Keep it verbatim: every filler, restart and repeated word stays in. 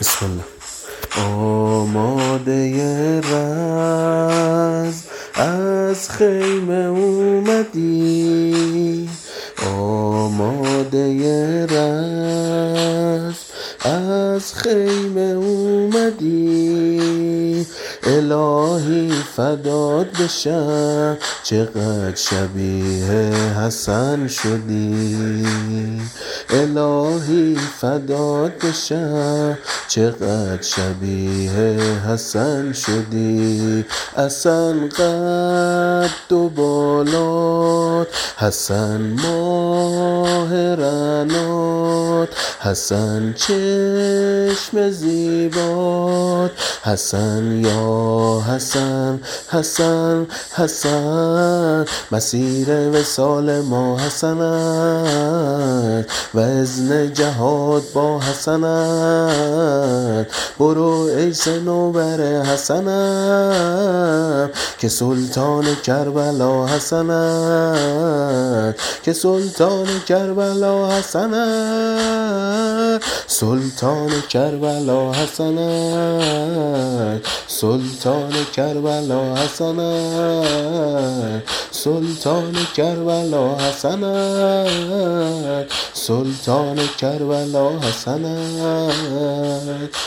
بسم الله. آماده رزم از خیمه اومدی، آماده رزم از خیمه اومدی، الهی فدات بشم چقدر شبیه حسن شدی، الهی فدات بشم چقدر شبیه حسن شدی. حسن قد و بالات، حسن ماه رنات، حسن چشم زیبات، حسن یا حسن حسن حسن، مسیر وصال ما حسن است، وزن جهاد با حسن است. برو ای صنوبر حسنم که سلطان کربلا حسن است، که سلطان کربلا حسن است، سلطان کربلا حسن است، سلطان کربلا حسن است، سلطان کربلا حسن است، سلطان کربلا حسن است.